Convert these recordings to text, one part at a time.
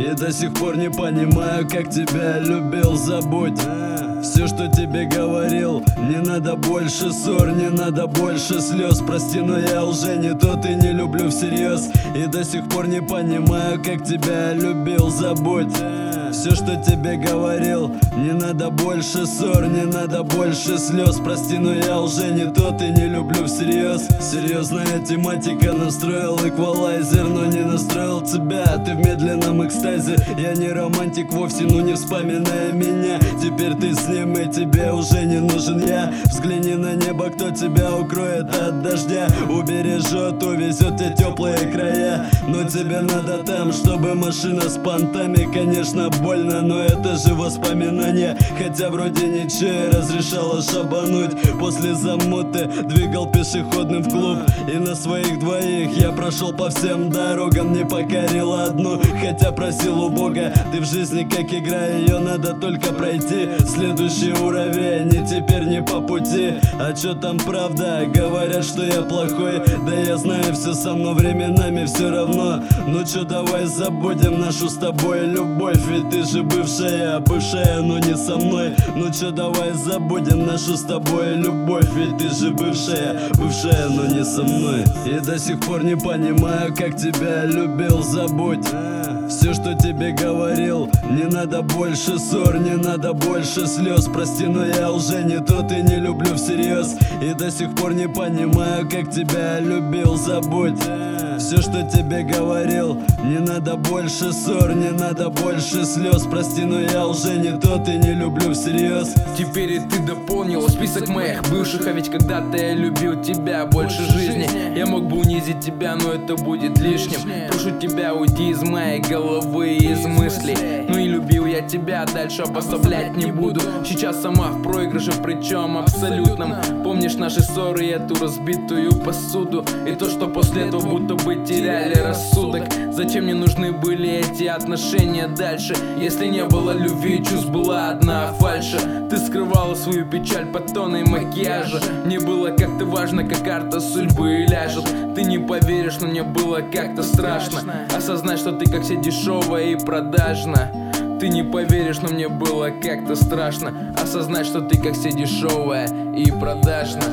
И до сих пор не понимаю, как тебя любил, забудь все, что тебе говорил. Не надо больше ссор, не надо больше слез. Прости, но я уже не тот и не люблю всерьез. И до сих пор не понимаю, как тебя любил, забудь все, что тебе говорил. Не надо больше ссор, не надо больше слез. Прости, но я уже не тот и не люблю всерьез. Серьезная тематика, настроил эквалайзер, но не настроил тебя. Ты в медленном экстазе, я не романтик вовсе, ну не вспоминай меня. Теперь ты с ним и тебе уже не нужен я. Взгляни на небо, кто тебя укроет от дождя, убережет, увезет те теплые края. Но тебе надо там, чтобы машина с понтами. Конечно, больно, но это же воспоминания. Хотя вроде ничего и разрешала шабануть. После замуты двигал пешеходным в клуб. И на своих двоих я прошел по всем дорогам, не покорил одну, хотя просил у Бога. Ты в жизни как игра, ее надо только пройти. Следующий уровень, и теперь не по пути. А чё там правда? Говорят, что я плохой. Да я знаю все сам, но временами все равно. Ну чё, давай забудем нашу с тобой любовь. Ведь ты же бывшая, бывшая, но не со мной. Ну чё, давай забудем нашу с тобой любовь. Ведь ты же бывшая, бывшая, но не со мной. И до сих пор не понимаю, как тебя любил, забудь все, что тебе говорил. Не надо больше ссор, не надо больше слез. Прости, но я уже не тот и не люблю всерьез. И до сих пор не понимаю, как тебя любил, забудь все, что тебе говорил. Не надо больше ссор, не надо больше слез. Прости, но я уже не тот и не люблю всерьез. Теперь и ты дополнила список моих бывших. А ведь когда-то я любил тебя больше жизни. Я мог бы унизить тебя, но это будет лишним. Прошу тебя, уйди из моей головы и из мыслей. Ну и любил я тебя, дальше обособлять не буду. Сейчас сама в проигрыше, причем абсолютном. Помнишь наши ссоры и эту разбитую посуду? И то, что после этого будто бы теряли рассудок. Зачем мне нужны были эти отношения дальше, если не было любви и чувств, была одна фальша? Ты скрывала свою печаль под тонной макияжа. Мне было как-то важно, как карта судьбы ляжет. Ты не поверишь, но мне было как-то страшно осознать, что ты как все дешевая и продажна. Ты не поверишь, но мне было как-то страшно осознать, что ты как все дешевая и продажна.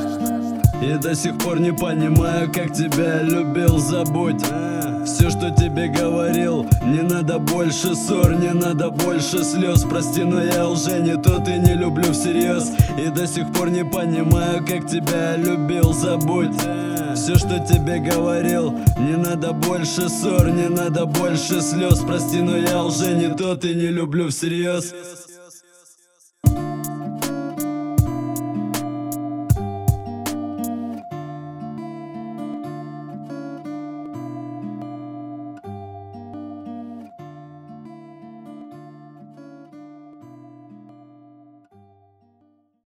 И до сих пор не понимаю, как тебя любил, забудь все, что тебе говорил. Не надо больше ссор, не надо больше слез. Прости, но я уже не тот и не люблю всерьез. И до сих пор не понимаю, как тебя любил, забудь все, что тебе говорил. Не надо больше ссор, не надо больше слез. Прости, но я уже не тот и не люблю всерьез.